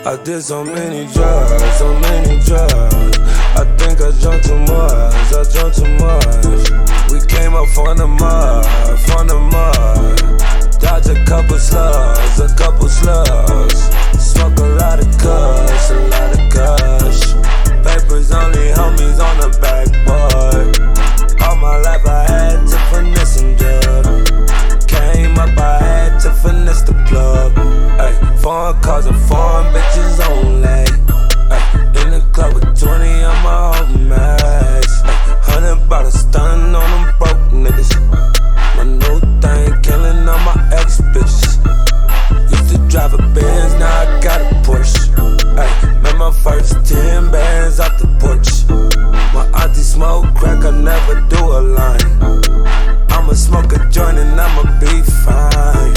I did so many drugs, so many drugs. I think I drunk too much, I drunk too much. We came up from the mud, from the mud. Dodged a couple slugs, a couple slugs. Smoke a lot of kush, a lot of kush. Papers only homies on the backboard. All my life I had to finesse and jug. Came up, I had to finesse the plug. Ay, foreign cars and foreign bitches only. Ay, in the club with 20 on my own max. 100 bottles stunning on them broke niggas. My new thing killing all my ex bitches. Used to drive a Benz, now I got a Porsche. Ay, made my first 10 bands off the porch. My auntie smoke crack, I never do a line. I'ma smoke a joint and I'ma be fine.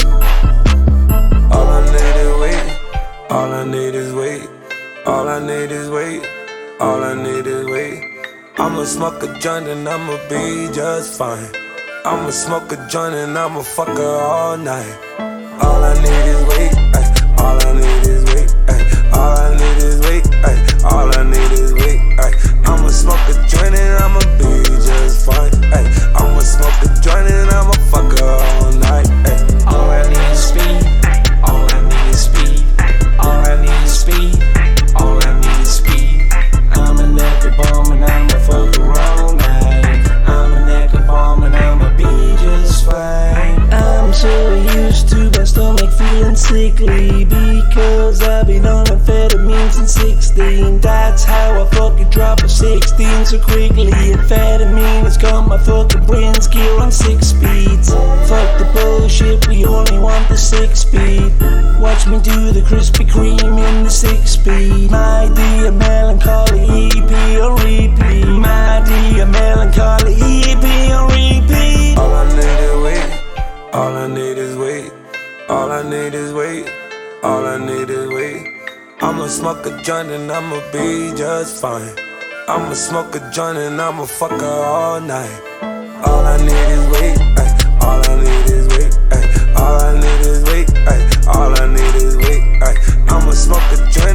All I need is weight, all I need is weight, all I need is weight, all I need is weight. I'ma smoke a joint and I'ma be just fine. I'ma smoke a joint and I'ma fuck her all night. All I need is weight, ay, all I need is weight, ay, all I need is weight, ay, all I need is weight, ay. I'ma smoke a joint and I'ma be just fine, ay. I'ma smoke a joint and I'ma fuck her all night, ay. All I need is speed, all I need is speed, all I need is speed, all I need is speed. I'm a naked bomb and I'ma fuck her all night. I'm a naked bomb and I'ma be just fine. I'm so used to my stomach feeling sickly because I've been on amphetamine since 16. That's how I fucking drop a 16 so quickly. Amphetamine has got my fucking brain's gear on 6 speeds. Fuck the bullshit, we only want the 6 speed. Watch me do the Krispy Kreme in the 6 speed. My dear melancholy EP on repeat. My dear melancholy EP on repeat. All I need is weight, all I need is weight, all I need is weight, all I need is weight. I'ma smoke a joint and I'ma be just fine. I'ma smoke a joint and I'ma fuck her all night. All I need is weight, ay, all I need is weight, ay, all I need is weight, ay, all I need is weight, ay. I'ma smoke a joint.